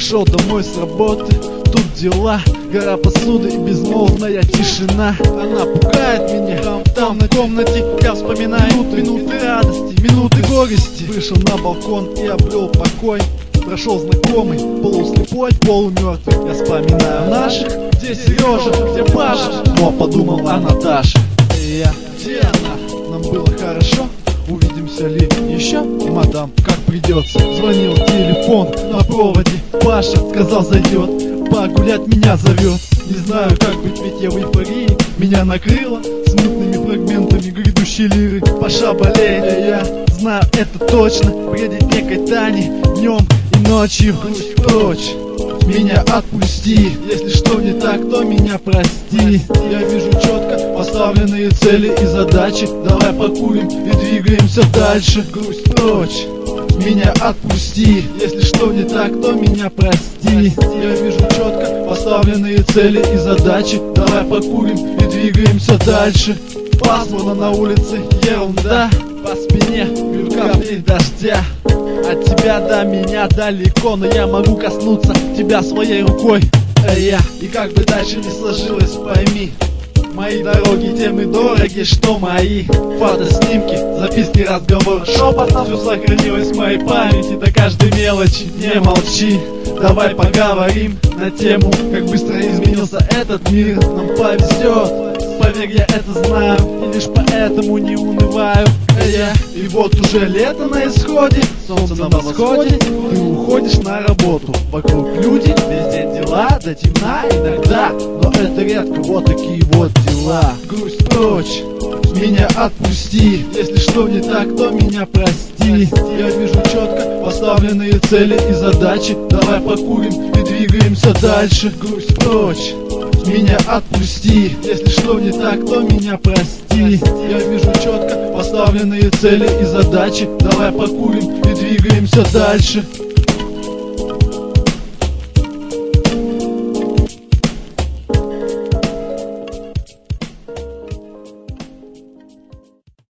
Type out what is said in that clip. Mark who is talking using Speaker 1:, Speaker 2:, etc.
Speaker 1: Пришел домой с работы, тут дела, гора посуды и безмолвная тишина. Она пугает меня, там на комнате я вспоминаю минуты радости, минуты горести. Вышел на балкон и обрел покой. Прошел знакомый, полуслепой, полумертвый. Я вспоминаю наших, где Сережа, где Паша, но подумал о Наташе. Где она? Нам было хорошо. Увидимся ли еще, мадам, как придется? Звонил телефон на проводе, Паша сказал зайдет, погулять меня зовет. Не знаю как быть, ведь я в эйфории. Меня накрыло смутными фрагментами грядущей лиры. Паша болеет, я знаю это точно. Бредит некой Тани днем и ночью. Грусть прочь, меня отпусти. Если что не так, то меня прости. Я вижу четко поставленные цели и задачи. Давай покурим и двигаемся дальше. Грусть прочь, меня отпусти. Если что не так, то меня прости. Я вижу четко поставленные цели и задачи. Давай покурим и двигаемся дальше. Пасмурно на улице, ерунда. По спине бьют капли дождя. От тебя до меня далеко, но я могу коснуться тебя своей рукой. И как бы дальше не сложилось, пойми, мои дороги тем и дороги, что мои фотоснимки, записки, разговор, шепотом. Все сохранилось в моей памяти до каждой мелочи. Не молчи, давай поговорим на тему, как быстро изменился этот мир. Нам повезет, поверь, я это знаю, и лишь поэтому не унываю. И вот уже лето на исходе, солнце на восходе, ты уходишь на работу. Вокруг люди, весь день дела, до темна иногда, но это редко, вот такие вот дела. Грусть прочь, меня отпусти. Если что не так, то меня прости. Я вижу четко поставленные цели и задачи. Давай покурим и двигаемся дальше. Грусть прочь, меня отпусти. Если что не так, то меня прости. Я вижу четко поставленные цели и задачи. Давай покурим и двигаемся дальше.